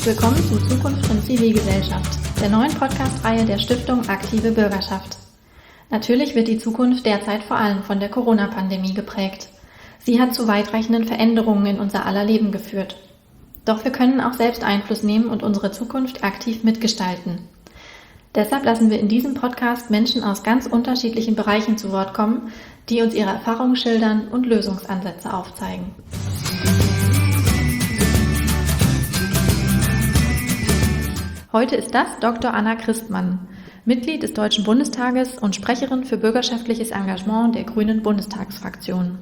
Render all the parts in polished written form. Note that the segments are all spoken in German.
Herzlich willkommen zu Zukunft und Zivilgesellschaft, der neuen Podcast-Reihe der Stiftung Aktive Bürgerschaft. Natürlich wird die Zukunft derzeit vor allem von der Corona-Pandemie geprägt. Sie hat zu weitreichenden Veränderungen in unser aller Leben geführt. Doch wir können auch selbst Einfluss nehmen und unsere Zukunft aktiv mitgestalten. Deshalb lassen wir in diesem Podcast Menschen aus ganz unterschiedlichen Bereichen zu Wort kommen, die uns ihre Erfahrungen schildern und Lösungsansätze aufzeigen. Heute ist das Dr. Anna Christmann, Mitglied des Deutschen Bundestages und Sprecherin für bürgerschaftliches Engagement der Grünen Bundestagsfraktion.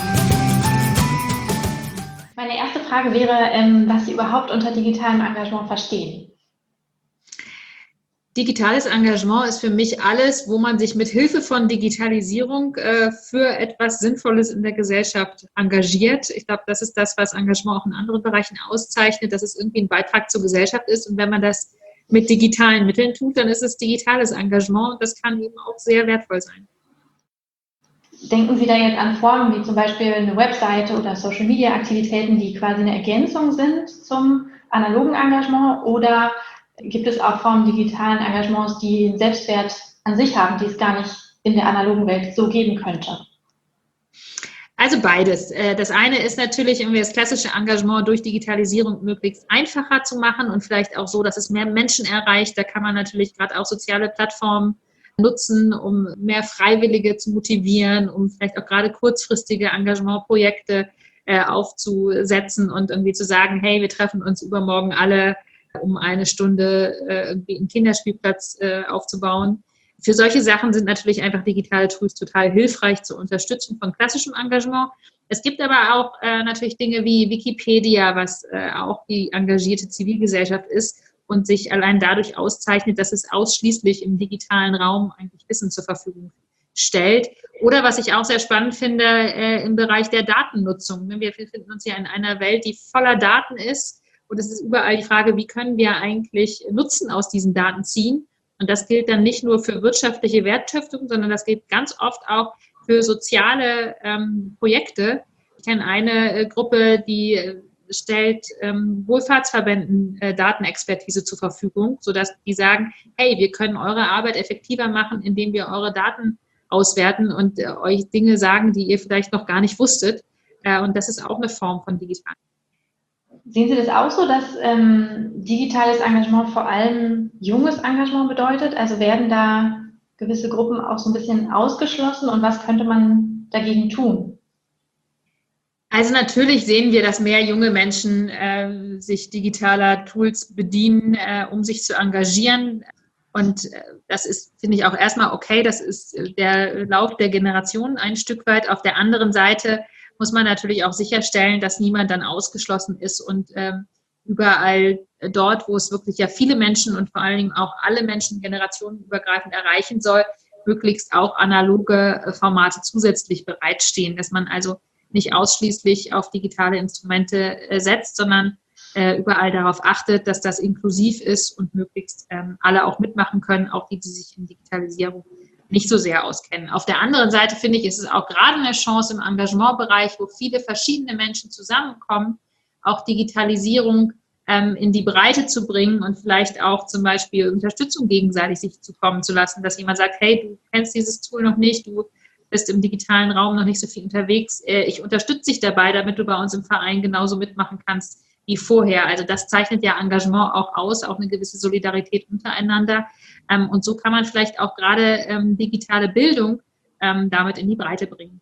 Meine erste Frage wäre, was Sie überhaupt unter digitalem Engagement verstehen. Digitales Engagement ist für mich alles, wo man sich mit Hilfe von Digitalisierung für etwas Sinnvolles in der Gesellschaft engagiert. Ich glaube, das ist das, was Engagement auch in anderen Bereichen auszeichnet, dass es irgendwie ein Beitrag zur Gesellschaft ist. Und wenn man das mit digitalen Mitteln tut, dann ist es digitales Engagement und das kann eben auch sehr wertvoll sein. Denken Sie da jetzt an Formen wie zum Beispiel eine Webseite oder Social-Media-Aktivitäten, die quasi eine Ergänzung sind zum analogen Engagement, oder gibt es auch Formen digitalen Engagements, die einen Selbstwert an sich haben, die es gar nicht in der analogen Welt so geben könnte? Also beides. Das eine ist natürlich irgendwie das klassische Engagement durch Digitalisierung möglichst einfacher zu machen und vielleicht auch so, dass es mehr Menschen erreicht. Da kann man natürlich gerade auch soziale Plattformen nutzen, um mehr Freiwillige zu motivieren, um vielleicht auch gerade kurzfristige Engagementprojekte aufzusetzen und irgendwie zu sagen, hey, wir treffen uns übermorgen alle, um eine Stunde irgendwie einen Kinderspielplatz aufzubauen. Für solche Sachen sind natürlich einfach digitale Tools total hilfreich zur Unterstützung von klassischem Engagement. Es gibt aber auch natürlich Dinge wie Wikipedia, was auch die engagierte Zivilgesellschaft ist und sich allein dadurch auszeichnet, dass es ausschließlich im digitalen Raum eigentlich Wissen zur Verfügung stellt. Oder was ich auch sehr spannend finde, im Bereich der Datennutzung. Wir befinden uns ja in einer Welt, die voller Daten ist. Und es ist überall die Frage, wie können wir eigentlich Nutzen aus diesen Daten ziehen? Und das gilt dann nicht nur für wirtschaftliche Wertschöpfung, sondern das gilt ganz oft auch für soziale Projekte. Ich kenne eine Gruppe, die stellt Wohlfahrtsverbänden Datenexpertise zur Verfügung, sodass die sagen, hey, wir können eure Arbeit effektiver machen, indem wir eure Daten auswerten und euch Dinge sagen, die ihr vielleicht noch gar nicht wusstet. Und das ist auch eine Form von digital. Sehen Sie das auch so, dass digitales Engagement vor allem junges Engagement bedeutet? Also werden da gewisse Gruppen auch so ein bisschen ausgeschlossen und was könnte man dagegen tun? Also natürlich sehen wir, dass mehr junge Menschen sich digitaler Tools bedienen, um sich zu engagieren. Und das ist, finde ich, auch erstmal okay. Das ist der Lauf der Generation ein Stück weit. Auf der anderen Seite muss man natürlich auch sicherstellen, dass niemand dann ausgeschlossen ist und überall dort, wo es wirklich ja viele Menschen und vor allen Dingen auch alle Menschen generationenübergreifend erreichen soll, möglichst auch analoge Formate zusätzlich bereitstehen, dass man also nicht ausschließlich auf digitale Instrumente setzt, sondern überall darauf achtet, dass das inklusiv ist und möglichst alle auch mitmachen können, auch die sich in Digitalisierung nicht so sehr auskennen. Auf der anderen Seite finde ich, ist es auch gerade eine Chance im Engagementbereich, wo viele verschiedene Menschen zusammenkommen, auch Digitalisierung in die Breite zu bringen und vielleicht auch zum Beispiel Unterstützung gegenseitig sich zukommen zu lassen, dass jemand sagt, hey, du kennst dieses Tool noch nicht, du bist im digitalen Raum noch nicht so viel unterwegs, ich unterstütze dich dabei, damit du bei uns im Verein genauso mitmachen kannst wie vorher. Also das zeichnet ja Engagement auch aus, auch eine gewisse Solidarität untereinander. Und so kann man vielleicht auch gerade digitale Bildung damit in die Breite bringen.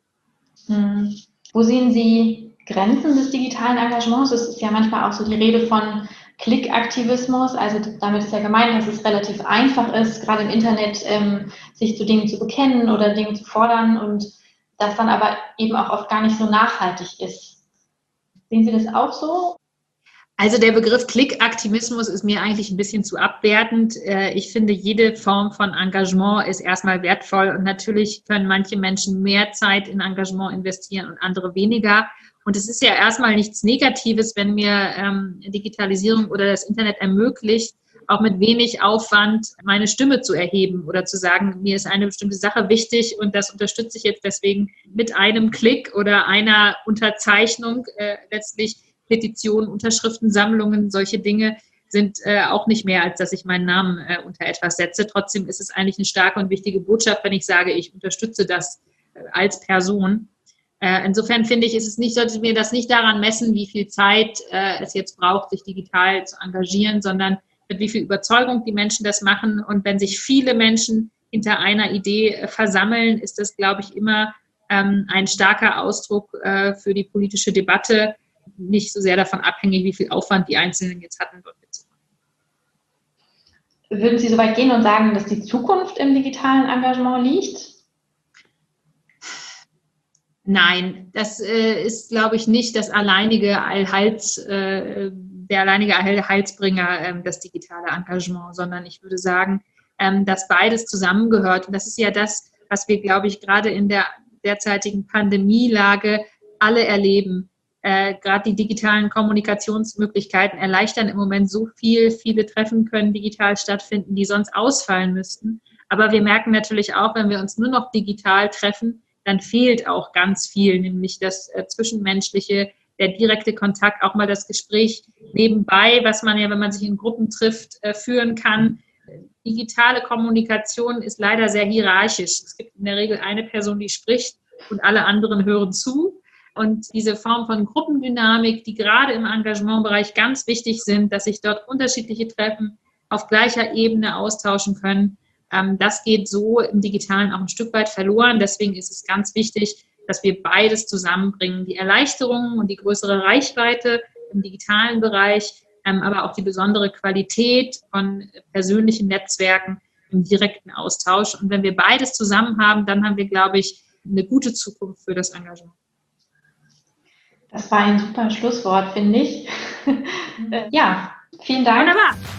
Wo sehen Sie Grenzen des digitalen Engagements? Es ist ja manchmal auch so die Rede von Klickaktivismus. Also damit ist ja gemeint, dass es relativ einfach ist, gerade im Internet sich zu Dingen zu bekennen oder Dinge zu fordern und das dann aber eben auch oft gar nicht so nachhaltig ist. Sehen Sie das auch so? Also der Begriff Klickaktivismus ist mir eigentlich ein bisschen zu abwertend. Ich finde, jede Form von Engagement ist erstmal wertvoll und natürlich können manche Menschen mehr Zeit in Engagement investieren und andere weniger. Und es ist ja erstmal nichts Negatives, wenn mir Digitalisierung oder das Internet ermöglicht, auch mit wenig Aufwand meine Stimme zu erheben oder zu sagen, mir ist eine bestimmte Sache wichtig und das unterstütze ich jetzt deswegen mit einem Klick oder einer Unterzeichnung letztlich Petitionen, Unterschriftensammlungen, solche Dinge sind auch nicht mehr, als dass ich meinen Namen unter etwas setze. Trotzdem ist es eigentlich eine starke und wichtige Botschaft, wenn ich sage, ich unterstütze das als Person. Insofern finde ich, sollte mir das nicht daran messen, wie viel Zeit es jetzt braucht, sich digital zu engagieren, sondern mit wie viel Überzeugung die Menschen das machen. Und wenn sich viele Menschen hinter einer Idee versammeln, ist das, glaube ich, immer ein starker Ausdruck für die politische Debatte, nicht so sehr davon abhängig, wie viel Aufwand die Einzelnen jetzt hatten, dort mitzumachen. Würden Sie so weit gehen und sagen, dass die Zukunft im digitalen Engagement liegt? Nein, das ist, glaube ich, nicht der alleinige Heilsbringer, das digitale Engagement, sondern ich würde sagen, dass beides zusammengehört. Und das ist ja das, was wir, glaube ich, gerade in der derzeitigen Pandemielage alle erleben. Gerade die digitalen Kommunikationsmöglichkeiten erleichtern im Moment so viel. Viele Treffen können digital stattfinden, die sonst ausfallen müssten. Aber wir merken natürlich auch, wenn wir uns nur noch digital treffen, dann fehlt auch ganz viel, nämlich das Zwischenmenschliche, der direkte Kontakt, auch mal das Gespräch nebenbei, was man ja, wenn man sich in Gruppen trifft, führen kann. Digitale Kommunikation ist leider sehr hierarchisch. Es gibt in der Regel eine Person, die spricht und alle anderen hören zu. Und diese Form von Gruppendynamik, die gerade im Engagementbereich ganz wichtig sind, dass sich dort unterschiedliche Treffen auf gleicher Ebene austauschen können, das geht so im Digitalen auch ein Stück weit verloren. Deswegen ist es ganz wichtig, dass wir beides zusammenbringen. Die Erleichterungen und die größere Reichweite im digitalen Bereich, aber auch die besondere Qualität von persönlichen Netzwerken im direkten Austausch. Und wenn wir beides zusammen haben, dann haben wir, glaube ich, eine gute Zukunft für das Engagement. Das war ein super Schlusswort, finde ich. Ja, vielen Dank. Wunderbar.